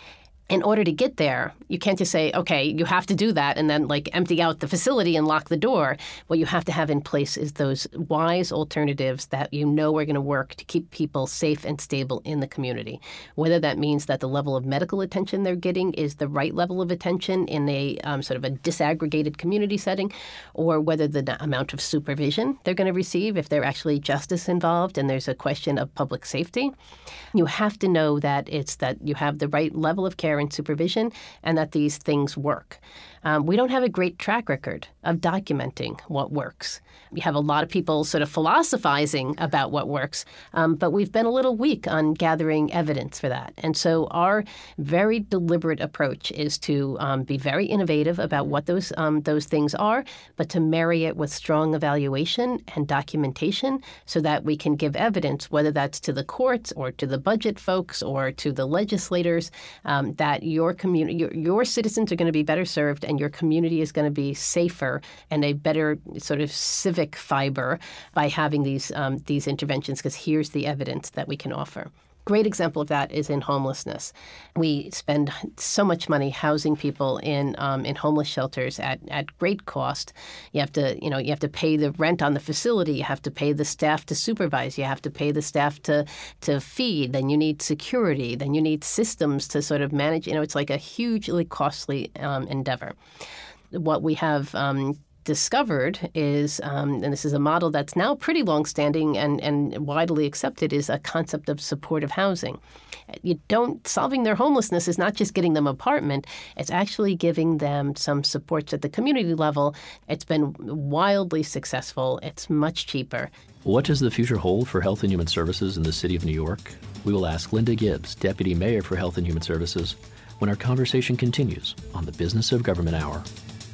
D: In order to get there, you can't just say, okay, you have to do that and then like empty out the facility and lock the door. What you have to have in place is those wise alternatives that you know are going to work to keep people safe and stable in the community. Whether that means that the level of medical attention they're getting is the right level of attention in a um, sort of a disaggregated community setting, or whether the amount of supervision they're going to receive if they're actually justice involved and there's a question of public safety. You have to know that it's that you have the right level of care and supervision and that these things work. Um, we don't have a great track record of documenting what works. We have a lot of people sort of philosophizing about what works, um, but we've been a little weak on gathering evidence for that. And so our very deliberate approach is to um, be very innovative about what those um, those things are, but to marry it with strong evaluation and documentation so that we can give evidence, whether that's to the courts or to the budget folks or to the legislators, um, that your community, your, your citizens are going to be better served and your community is going to be safer and a better sort of civic fiber by having these um, these interventions, because here's the evidence that we can offer. Great example of that is in homelessness. We spend so much money housing people in um, in homeless shelters at, at great cost. You have to, you know, you have to pay the rent on the facility. You have to pay the staff to supervise. You have to pay the staff to to feed. Then you need security. Then you need systems to sort of manage. You know, it's like a hugely costly um, endeavor. What we have um, discovered is, um, and this is a model that's now pretty longstanding and, and widely accepted, is a concept of supportive housing. You don't solving their homelessness is not just getting them an apartment. It's actually giving them some supports at the community level. It's been wildly successful. It's much cheaper.
C: What does the future hold for Health and Human Services in the city of New York? We will ask Linda Gibbs, Deputy Mayor for Health and Human Services, when our conversation continues on the Business of Government Hour.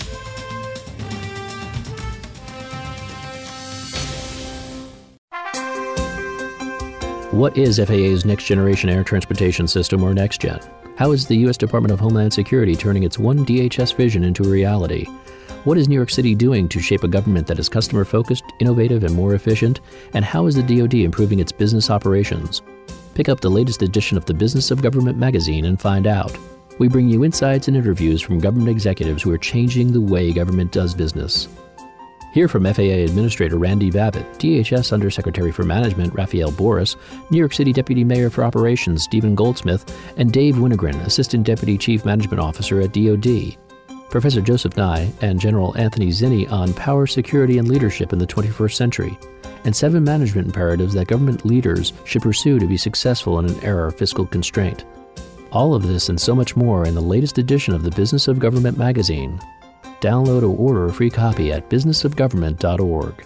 C: What is F A A's Next Generation Air Transportation System, or NextGen? How is the U S Department of Homeland Security turning its one D H S vision into a reality? What is New York City doing to shape a government that is customer-focused, innovative, and more efficient? And how is the D O D improving its business operations? Pick up the latest edition of the Business of Government magazine and find out. We bring you insights and interviews from government executives who are changing the way government does business. Hear from F A A Administrator Randy Babbitt, D H S Undersecretary for Management Raphael Boris, New York City Deputy Mayor for Operations Stephen Goldsmith, and Dave Winogren, Assistant Deputy Chief Management Officer at D O D. Professor Joseph Nye and General Anthony Zinni on power, security, and leadership in the twenty-first century, and seven management imperatives that government leaders should pursue to be successful in an era of fiscal constraint. All of this and so much more in the latest edition of the Business of Government magazine. Download or order a free copy at business of government dot org.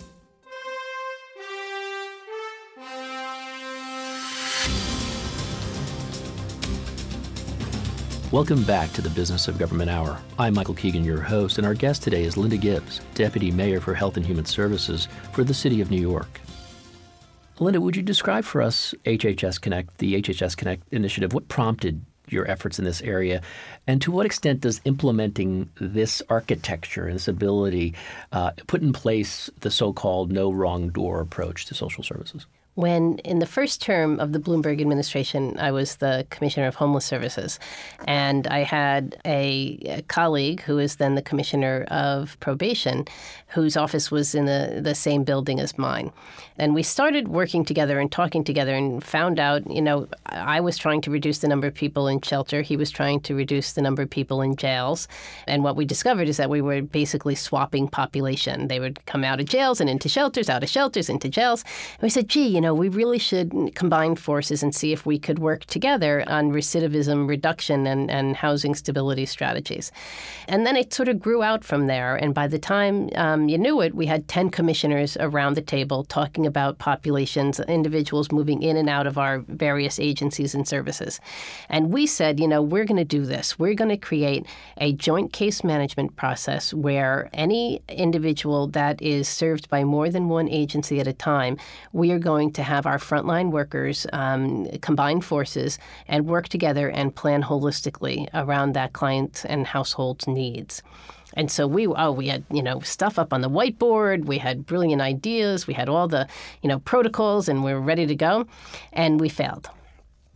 C: Welcome back to the Business of Government Hour. I'm Michael Keegan, your host, and our guest today is Linda Gibbs, Deputy Mayor for Health and Human Services for the City of New York. Linda, would you describe for us H H S Connect, the H H S Connect initiative? What prompted your efforts in this area, and to what extent does implementing this architecture and this ability uh, put in place the so-called no wrong door approach to social services?
D: When in the first term of the Bloomberg administration, I was the Commissioner of Homeless Services, and I had a, a colleague who was then the Commissioner of Probation, whose office was in the, the same building as mine. And we started working together and talking together and found out, you know, I was trying to reduce the number of people in shelter. He was trying to reduce the number of people in jails. And what we discovered is that we were basically swapping population. They would come out of jails and into shelters, out of shelters, into jails. And we said, gee, you know, we really should combine forces and see if we could work together on recidivism reduction and, and housing stability strategies. And then it sort of grew out from there. And by the time um, you knew it, we had ten commissioners around the table talking about populations, individuals moving in and out of our various agencies and services. And we said, you know, we're going to do this. We're going to create a joint case management process where any individual that is served by more than one agency at a time, we are going to have our frontline workers um, combine forces and work together and plan holistically around that client and household's needs. And so we, oh, we had, you know, stuff up on the whiteboard. We had brilliant ideas. We had all the, you know, protocols, and we were ready to go. And we failed.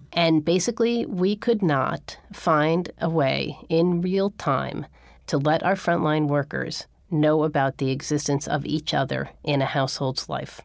D: And basically, we could not find a way in real time to let our frontline workers know about the existence of each other in a household's life,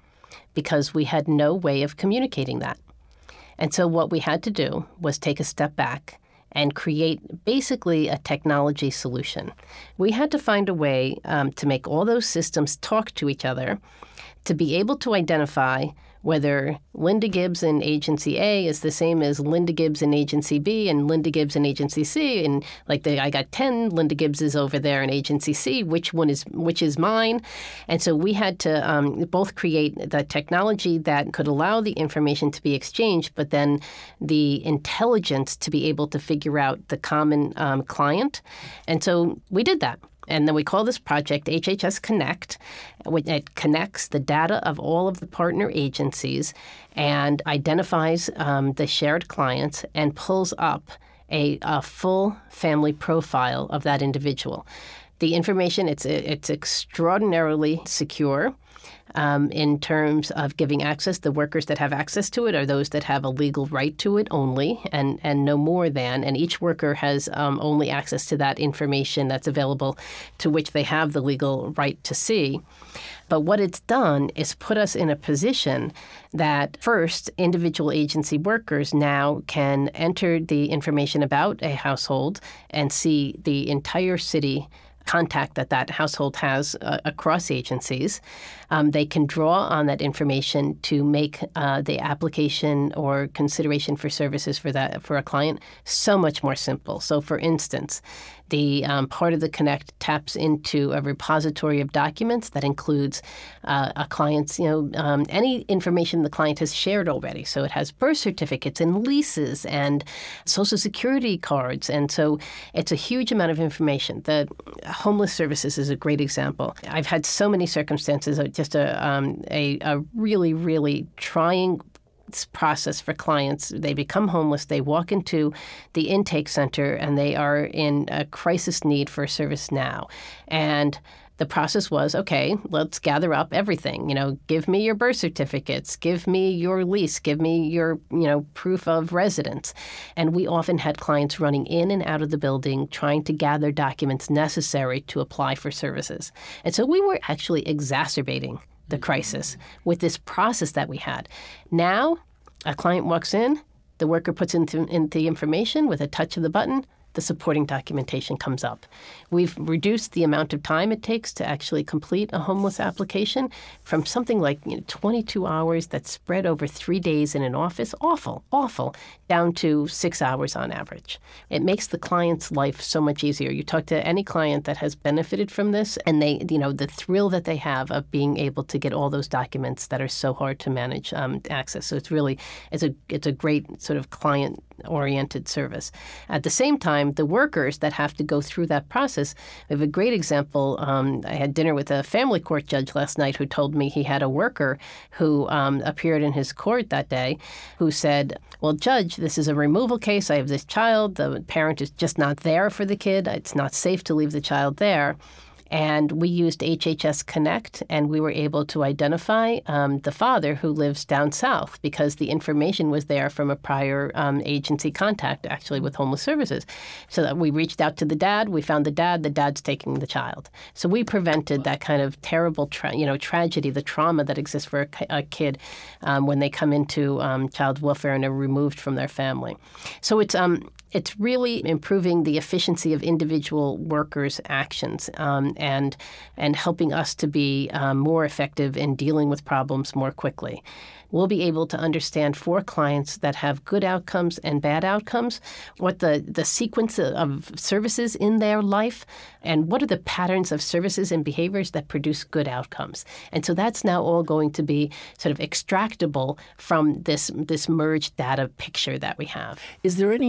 D: because we had no way of communicating that. And so what we had to do was take a step back and create basically a technology solution. We had to find a way um, to make all those systems talk to each other, to be able to identify whether Linda Gibbs in Agency A is the same as Linda Gibbs in Agency B and Linda Gibbs in Agency C. And like the, I got ten Linda Gibbses over there in Agency C. Which one is which is mine? And so we had to um, both create the technology that could allow the information to be exchanged, but then the intelligence to be able to figure out the common um, client. And so we did that. And then we call this project H H S Connect. It connects the data of all of the partner agencies and identifies um, the shared clients and pulls up a, a full family profile of that individual. The information, it's it's extraordinarily secure. Um, in terms of giving access. The workers that have access to it are those that have a legal right to it only, and, and no more than. And each worker has um, only access to that information that's available, to which they have the legal right to see. But what it's done is put us in a position that, first, individual agency workers now can enter the information about a household and see the entire city contact that that household has uh, across agencies. Um, they can draw on that information to make uh, the application or consideration for services for that for a client so much more simple. So, for instance, the um, part of the Connect taps into a repository of documents that includes uh, a client's, you know, um, any information the client has shared already. So it has birth certificates and leases and Social Security cards. And so it's a huge amount of information. The homeless services is a great example. I've had so many circumstances, just a, um, a, a really, really trying process for clients. They become homeless, they walk into the intake center, and they are in a crisis need for a service now. And the process was, okay, let's gather up everything. You know, give me your birth certificates, give me your lease, give me your, you know, proof of residence. And we often had clients running in and out of the building trying to gather documents necessary to apply for services. And so we were actually exacerbating the crisis with this process that we had. Now, a client walks in, the worker puts in, th- in the information with a touch of the button, the supporting documentation comes up. We've reduced the amount of time it takes to actually complete a homeless application from something like you know, twenty-two hours that's spread over three days in an office, awful, awful, down to six hours on average. It makes the client's life so much easier. You talk to any client that has benefited from this, and they, you know, the thrill that they have of being able to get all those documents that are so hard to manage um, access. So it's really, it's a, it's a great sort of client-oriented service. At the same time, the workers that have to go through that process, we have a great example. Um, I had dinner with a family court judge last night who told me he had a worker who um, appeared in his court that day who said, well, Judge, this is a removal case. I have this child. The parent is just not there for the kid. It's not safe to leave the child there. And we used H H S Connect, and we were able to identify um, the father who lives down south because the information was there from a prior um, agency contact, actually, with Homeless Services. So that we reached out to the dad. We found the dad. The dad's taking the child. So we prevented that kind of terrible, tra- you know, tragedy, the trauma that exists for a, a kid um, when they come into um, child welfare and are removed from their family. So it's um. It's really improving the efficiency of individual workers' actions um, and and helping us to be um, more effective in dealing with problems more quickly. We'll be able to understand for clients that have good outcomes and bad outcomes, what the, the sequence of services in their life, and what are the patterns of services and behaviors that produce good outcomes. And so that's now all going to be sort of extractable from this, this merged data picture that we have.
C: Is there any talk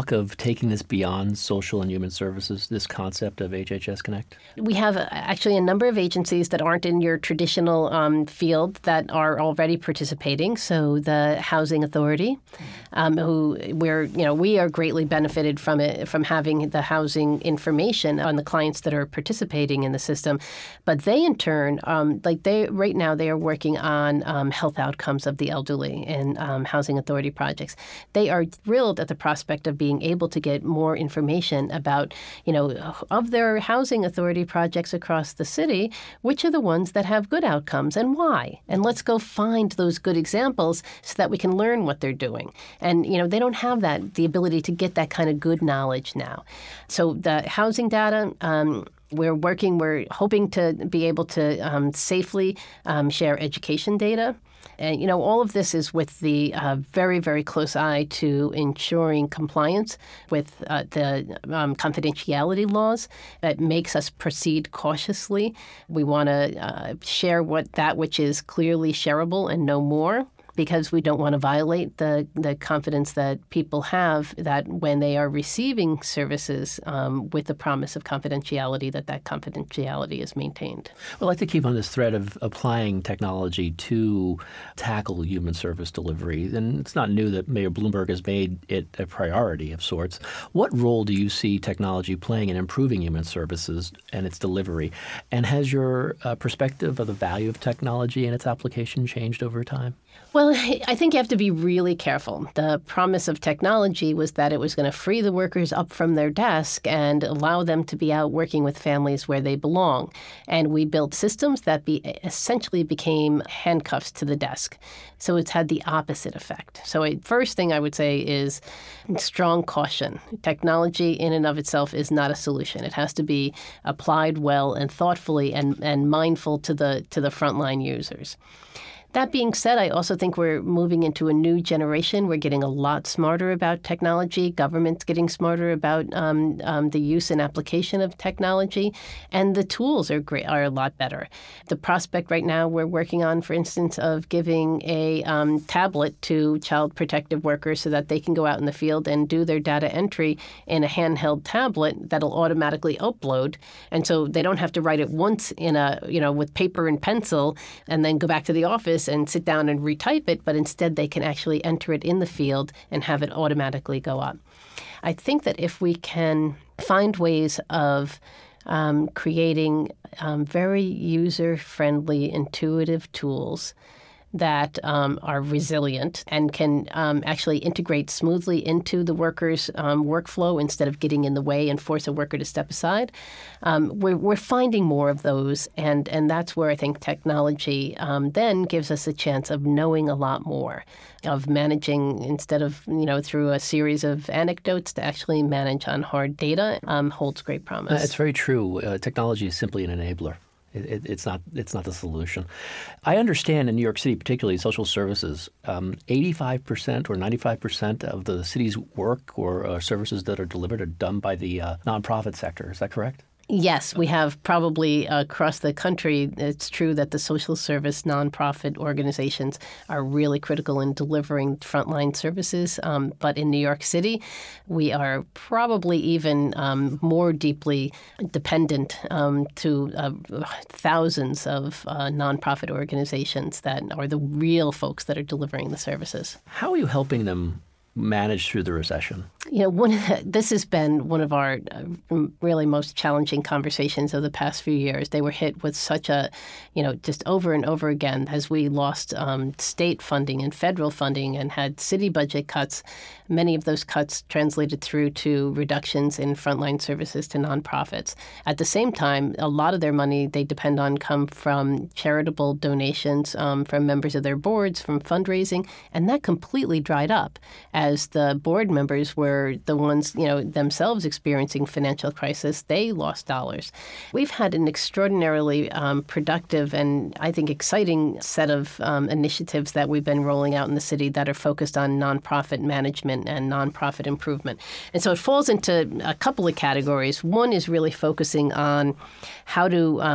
C: talk of taking this beyond social and human services, this concept of H H S Connect?
D: We have uh, actually a number of agencies that aren't in your traditional um, field that are already participating. So the Housing Authority, um, who we're, you know, we are greatly benefited from it, from having the housing information on the clients that are participating in the system. But they, in turn, um, like they right now, they are working on um, health outcomes of the elderly and um, Housing Authority projects. They are thrilled at the prospect of being able to get more information about, you know, of their Housing Authority projects across the city, which are the ones that have good outcomes and why. And let's go find those good examples so that we can learn what they're doing. And, you know, they don't have that, the ability to get that kind of good knowledge now. So the housing data, um, we're working, we're hoping to be able to um, safely um, share education data. And, you know, all of this is with the uh, very, very close eye to ensuring compliance with uh, the um, confidentiality laws. That makes us proceed cautiously. We want to uh, share what that which is clearly shareable and no more, because we don't want to violate the, the confidence that people have that when they are receiving services um, with the promise of confidentiality, that that confidentiality is maintained.
C: Well, I'd like to keep on this thread of applying technology to tackle human service delivery. And it's not new that Mayor Bloomberg has made it a priority of sorts. What role do you see technology playing in improving human services and its delivery? And has your uh, perspective of the value of technology and its application changed over time?
D: Well, I think you have to be really careful. The promise of technology was that it was going to free the workers up from their desk and allow them to be out working with families where they belong. And we built systems that be essentially became handcuffs to the desk. So it's had the opposite effect. So a first thing I would say is strong caution. Technology in and of itself is not a solution. It has to be applied well and thoughtfully and, and mindful to the to the frontline users. That being said, I also think we're moving into a new generation. We're getting a lot smarter about technology. Government's getting smarter about um, um, the use and application of technology, and the tools are great, are a lot better. The prospect right now we're working on, for instance, of giving a um, tablet to child protective workers so that they can go out in the field and do their data entry in a handheld tablet that'll automatically upload, and so they don't have to write it once in a you know with paper and pencil and then go back to the office and sit down and retype it, but instead they can actually enter it in the field and have it automatically go up. I think that if we can find ways of um, creating um, very user-friendly, intuitive tools that um, are resilient and can um, actually integrate smoothly into the worker's um, workflow instead of getting in the way and force a worker to step aside. Um, we're, we're finding more of those, and, and that's where I think technology um, then gives us a chance of knowing a lot more, of managing instead of, you know, through a series of anecdotes to actually manage on hard data um, holds great promise.
C: Uh, it's very true. Uh, technology is simply an enabler. It, it's not. It's not the solution. I understand in New York City, particularly social services, um, eighty-five percent or ninety-five percent of the city's work or uh, services that are delivered are done by the uh, nonprofit sector. Is that correct?
D: Yes, we have probably uh, across the country, it's true that the social service nonprofit organizations are really critical in delivering frontline services. Um, but in New York City, we are probably even um, more deeply dependent um, to uh, thousands of uh, nonprofit organizations that are the real folks that are delivering the services.
C: How are you helping them manage through the recession?
D: You know, one of the, this has been one of our uh, really most challenging conversations of the past few years. They were hit with such a, you know, just over and over again as we lost um, state funding and federal funding and had city budget cuts. Many of those cuts translated through to reductions in frontline services to nonprofits. At the same time, a lot of their money they depend on come from charitable donations um, from members of their boards, from fundraising, and that completely dried up as the board members were the ones, you know, themselves experiencing financial crisis. They lost dollars. We've had an extraordinarily um, productive and I think exciting set of um, initiatives that we've been rolling out in the city that are focused on nonprofit management and nonprofit improvement. And so it falls into a couple of categories. One is really focusing on how to um,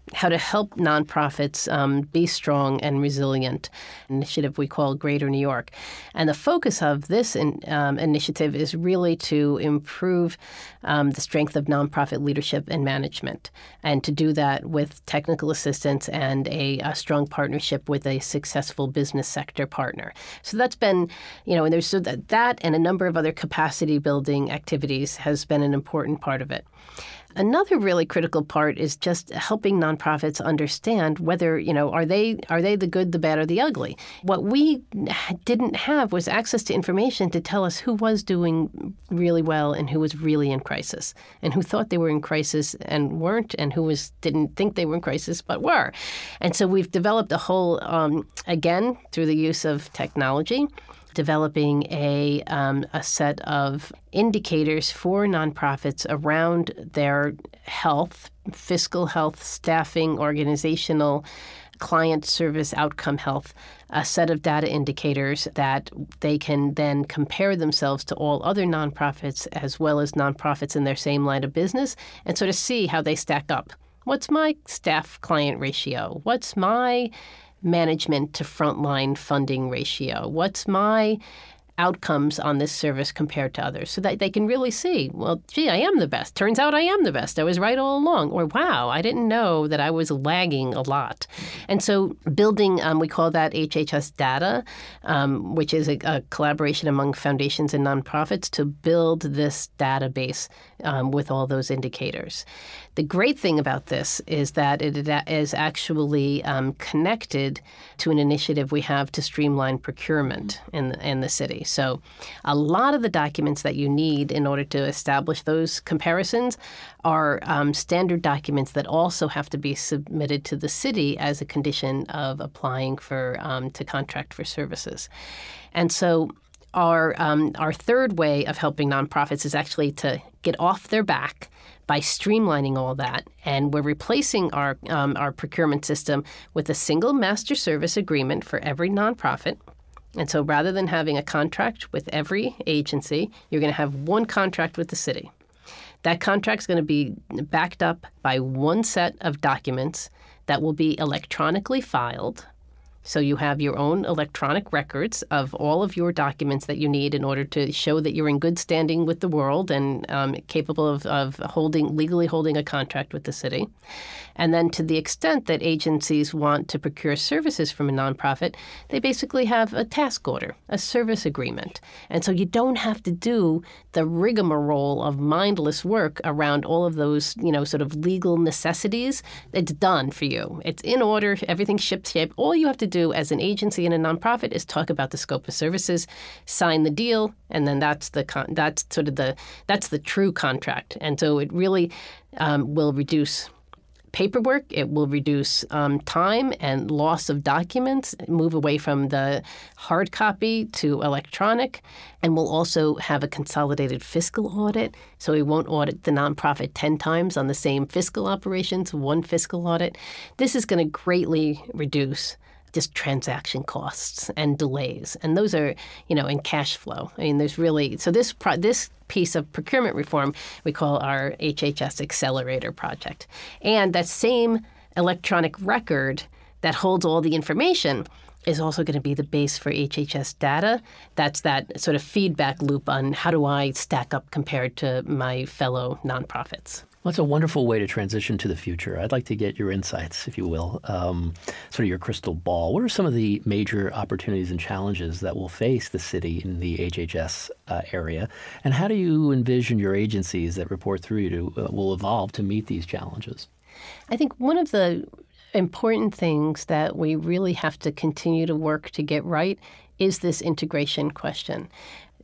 D: how to help nonprofits um, be strong and resilient, an initiative we call Greater New York. And the focus of this in, um, initiative is really to improve um, the strength of nonprofit leadership and management, and to do that with technical assistance and a, a strong partnership with a successful business sector partner. So that's been, you know, and there's so that, that and a number of other capacity building activities has been an important part of it. Another really critical part is just helping nonprofits understand whether, you know, are they are they the good, the bad, or the ugly? What we didn't have was access to information to tell us who was doing really well and who was really in crisis, and who thought they were in crisis and weren't, and who was didn't think they were in crisis but were. And so we've developed a whole, um, again, through the use of technology, developing a um, a set of indicators for nonprofits around their health, fiscal health, staffing, organizational, client service outcome health, a set of data indicators that they can then compare themselves to all other nonprofits as well as nonprofits in their same line of business and sort of see how they stack up. What's my staff-client ratio? What's my management to frontline funding ratio? What's my outcomes on this service compared to others, so that they can really see, well, gee, I am the best. Turns out I am the best. I was right all along. Or, wow, I didn't know that I was lagging a lot. And so building, um, we call that H H S data, um, which is a, a collaboration among foundations and nonprofits to build this database um, with all those indicators. The great thing about this is that it is actually um, connected to an initiative we have to streamline procurement in the, in the city. So a lot of the documents that you need in order to establish those comparisons are um, standard documents that also have to be submitted to the city as a condition of applying for um, to contract for services. And so our um, our third way of helping nonprofits is actually to get off their back by streamlining all that, and we're replacing our um, our procurement system with a single master service agreement for every nonprofit. And so rather than having a contract with every agency, you're going to have one contract with the city. That contract is going to be backed up by one set of documents that will be electronically filed. So you have your own electronic records of all of your documents that you need in order to show that you're in good standing with the world and um, capable of, of holding legally holding a contract with the city. And then to the extent that agencies want to procure services from a nonprofit, they basically have a task order, a service agreement. And so you don't have to do the rigmarole of mindless work around all of those, you know, sort of legal necessities. It's done for you. It's in order. Everything's ship-shape. All you have to do as an agency and a nonprofit is talk about the scope of services, sign the deal, and then that's the con- that's sort of the that's the true contract. And so it really um, will reduce paperwork. It will reduce um, time and loss of documents, move away from the hard copy to electronic, and we'll also have a consolidated fiscal audit. So we won't audit the nonprofit ten times on the same fiscal operations, one fiscal audit. This is going to greatly reduce just transaction costs and delays. And those are, you know, in cash flow. I mean, there's really, so this pro, this piece of procurement reform we call our H H S Accelerator project. And that same electronic record that holds all the information is also going to be the base for H H S data. That's that sort of feedback loop on how do I stack up compared to my fellow nonprofits.
C: Well, it's a wonderful way to transition to the future. I'd like to get your insights, if you will, um, sort of your crystal ball. What are some of the major opportunities and challenges that will face the city in the H H S uh, area? And how do you envision your agencies that report through you to, uh, will evolve to meet these challenges?
D: I think one of the important things that we really have to continue to work to get right is this integration question.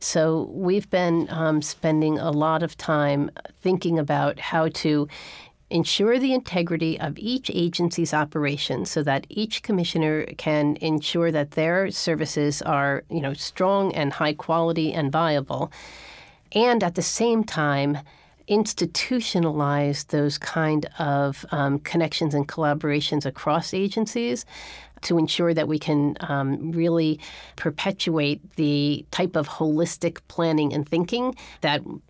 D: So we've been um, spending a lot of time thinking about how to ensure the integrity of each agency's operations so that each commissioner can ensure that their services are, you know, strong and high quality and viable, and at the same time institutionalize those kind of um, connections and collaborations across agencies to ensure that we can um, really perpetuate the type of holistic planning and thinking that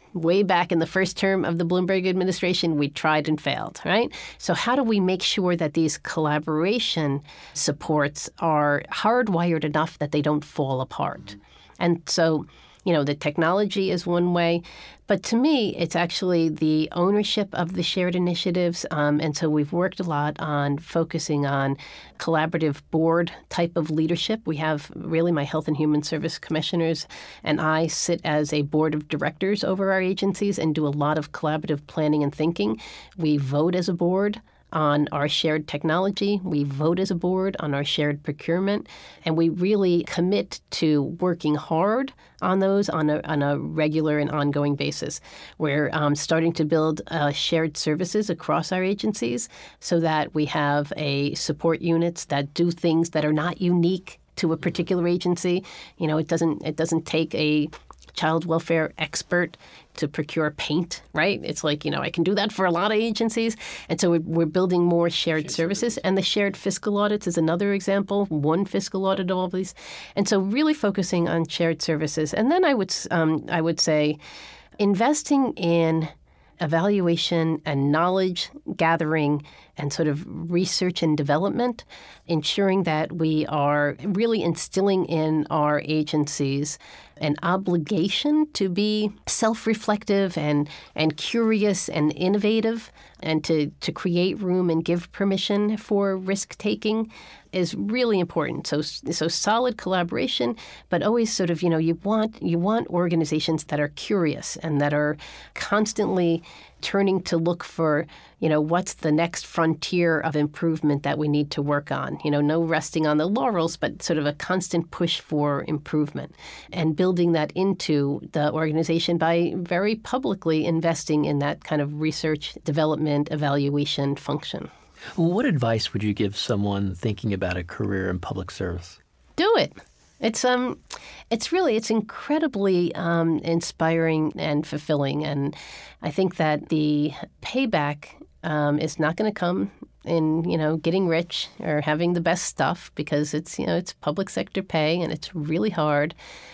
D: way back in the first term of the Bloomberg administration, we tried and failed, right? So how do we make sure that these collaboration supports are hardwired enough that they don't fall apart? And so, you know, the technology is one way. But to me, it's actually the ownership of the shared initiatives. Um, and so we've worked a lot on focusing on collaborative board type of leadership. We have really my Health and Human Service commissioners and I sit as a board of directors over our agencies and do a lot of collaborative planning and thinking. We vote as a board on our shared technology. We vote as a board on our shared procurement. And we really commit to working hard on those on a, on a regular and ongoing basis. We're um, starting to build uh, shared services across our agencies so that we have a support units that do things that are not unique to a particular agency. You know, it doesn't it doesn't take a child welfare expert to procure paint, right? It's like, you know, I can do that for a lot of agencies. And so we're, we're building more shared, shared services. services. And the shared fiscal audits is another example, one fiscal audit of all of these. And so really focusing on shared services. And then I would, um, I would say investing in evaluation and knowledge gathering and sort of research and development, ensuring that we are really instilling in our agencies an obligation to be self-reflective and, and curious and innovative and to, to create room and give permission for risk-taking is really important. So so solid collaboration, but always sort of, you know, you want you want organizations that are curious and that are constantly turning to look for, you know, what's the next frontier of improvement that we need to work on. You know, no resting on the laurels, but sort of a constant push for improvement and building that into the organization by very publicly investing in that kind of research, development, evaluation function.
C: What advice would you give someone thinking about a career in public service?
D: Do it. It's um, it's really it's incredibly um, inspiring and fulfilling, and I think that the payback um, is not going to come in, you know, getting rich or having the best stuff, because it's, you know, it's public sector pay and it's really hard.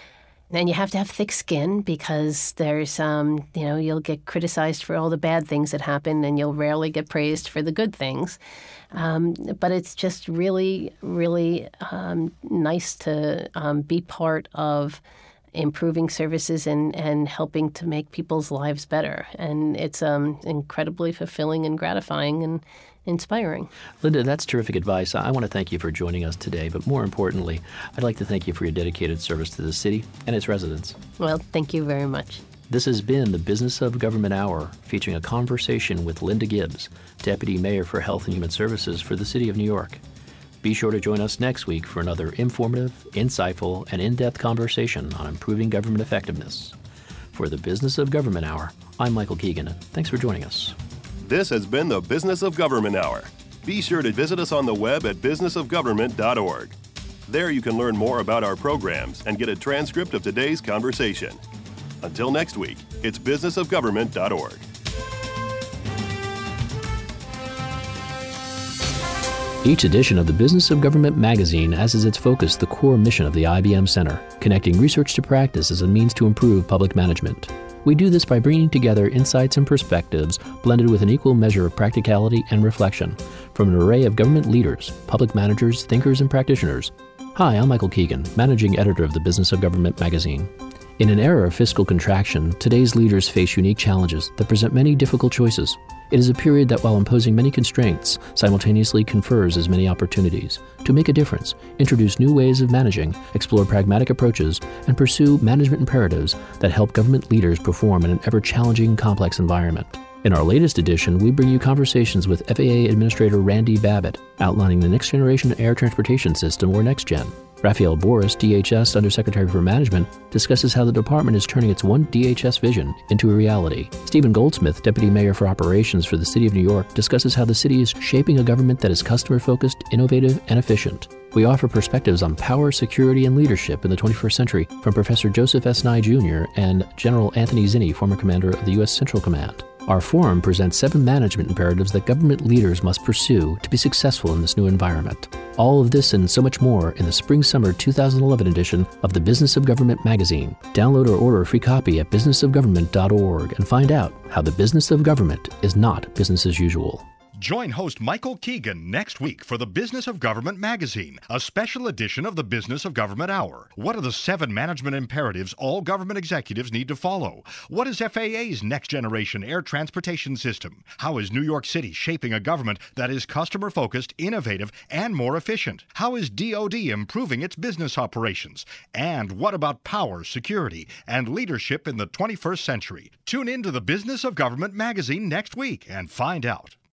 D: And you have to have thick skin because there's, um, you know, you'll get criticized for all the bad things that happen and you'll rarely get praised for the good things. Um, but it's just really, really um, nice to um, be part of improving services and, and helping to make people's lives better. And it's um, incredibly fulfilling and gratifying and inspiring.
C: Linda, that's terrific advice. I want to thank you for joining us today, but more importantly, I'd like to thank you for your dedicated service to the city and its residents.
D: Well, thank you very much.
C: This has been the Business of Government Hour, featuring a conversation with Linda Gibbs, Deputy Mayor for Health and Human Services for the City of New York. Be sure to join us next week for another informative, insightful, and in-depth conversation on improving government effectiveness. For the Business of Government Hour, I'm Michael Keegan. Thanks for joining us.
B: This has been the Business of Government Hour. Be sure to visit us on the web at business of government dot org. There you can learn more about our programs and get a transcript of today's conversation. Until next week, it's business of government dot org.
C: Each edition of the Business of Government magazine has as its focus the core mission of the I B M Center, connecting research to practice as a means to improve public management. We do this by bringing together insights and perspectives blended with an equal measure of practicality and reflection from an array of government leaders, public managers, thinkers, and practitioners. Hi, I'm Michael Keegan, Managing Editor of the Business of Government magazine. In an era of fiscal contraction, today's leaders face unique challenges that present many difficult choices. It is a period that, while imposing many constraints, simultaneously confers as many opportunities to make a difference, introduce new ways of managing, explore pragmatic approaches, and pursue management imperatives that help government leaders perform in an ever-challenging, complex environment. In our latest edition, we bring you conversations with F A A Administrator Randy Babbitt, outlining the Next Generation Air Transportation System, or NextGen. Raphael Boris, D H S Undersecretary for Management, discusses how the department is turning its One D H S vision into a reality. Stephen Goldsmith, Deputy Mayor for Operations for the City of New York, discusses how the city is shaping a government that is customer-focused, innovative, and efficient. We offer perspectives on power, security, and leadership in the twenty-first century from Professor Joseph S. Nye Junior and General Anthony Zinni, former commander of the U S Central Command. Our forum presents seven management imperatives that government leaders must pursue to be successful in this new environment. All of this and so much more in the Spring-Summer two thousand eleven edition of the Business of Government magazine. Download or order a free copy at business of government dot org and find out how the business of government is not business as usual.
E: Join host Michael Keegan next week for the Business of Government magazine, a special edition of the Business of Government Hour. What are the seven management imperatives all government executives need to follow? What is F A A's next-generation air transportation system? How is New York City shaping a government that is customer-focused, innovative, and more efficient? How is D O D improving its business operations? And what about power, security, and leadership in the twenty-first century? Tune in to the Business of Government magazine next week and find out.